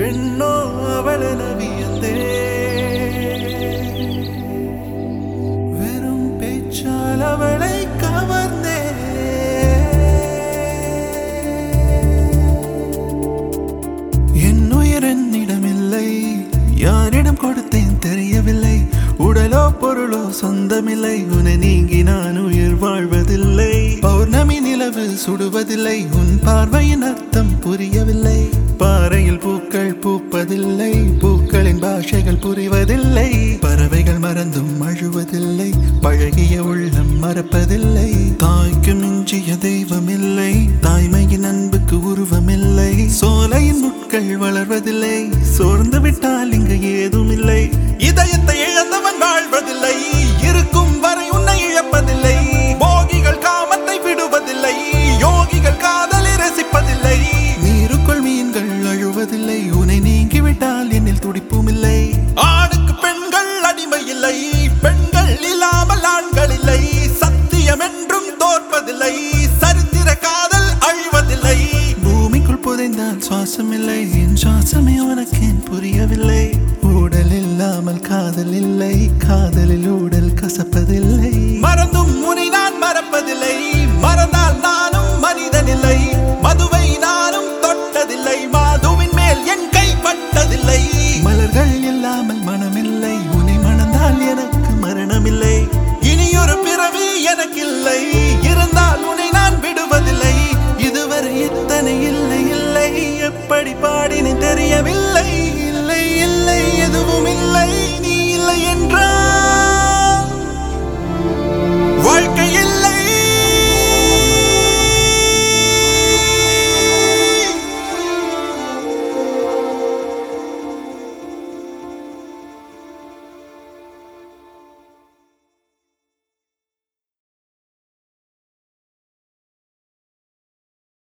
பெண்ணோ அவளென வியந்தே வெறும் பேச்சால் அவளை கவர்ந்தே என் உயிர் என்னிடமில்லை யாரிடம் கொடுத்தேன் தெரியவில்லை உடலோ பொருளோ சொந்தமில்லை உன்னை நீங்கி நான் உயிர் வாழ்வதில்லை பௌர்ணமி நிலவு சுடுவதில்லை உன் பார்வையின் அர்த்தம் புரியவில்லை பாறையில் பூக்கள் பூப்பதில்லை பூக்களின் பாஷைகள் புரிவதில்லை பறவைகள் மறந்தும் அழுவதில்லை பழகிய உள்ளம் மறப்பதில்லை தாய்க்கு மிஞ்சிய தெய்வமில்லை தாய்மையின் அன்புக்கு உருவமில்லை சோலையின் முட்கள் வளர்வதில்லை சோர்ந்து விட்டால் இங்கு ஏதும் இல்லை இதயத்தை இழந்தவன் வாழ்வதில்லை இருக்கும் வரை உன்னை இழப்பதில்லை போகிகள் காமத்தை விடுவதில்லை யோகிகள் காதலை ரசிப்பதில்லை நீருக்குள் மீன்கள் அழுவதில்லை உன்னை நீங்கிவிட்டால் என்னில் துடிப்பும் இல்லை ஆணுக்கு பெண்கள் அடிமை இல்லை பெண்கள் இல்லாமல் ஆண்கள் இல்லை சத்தியம் என்றும் தோற்பதில்லை சரித்திர காதல் அழிவதில்லை பூமிக்குள் புதைந்தால் சுவாசம் இல்லை என் சுவாசமே உனக்கு புரியவில்லை ஊடல் இல்லாமல் காதல் இல்லை காதலில் ஊடல் கசப்பதில்லை மறந்தும் முனை நான் மறப்பதில்லை மறந்தால் நானும் மனிதன் இல்லை மதுவை நானும் தொட்டதில்லை மாதுவின் மேல் என் கை பட்டதில்லை மலர்கள் இல்லாமல் மனமில்லை உன்னை மணந்தால் எனக்கு மரணமில்லை இனியொரு பிறவி எனக்கில்லை இருந்தால் உன்னை நான் விடுவதில்லை இதுவரை இத்தனை இல்லை இல்லை எப்படி பாடினேன் தெரியவில்லை இல்லை இல்லை எதுவும் இல்லை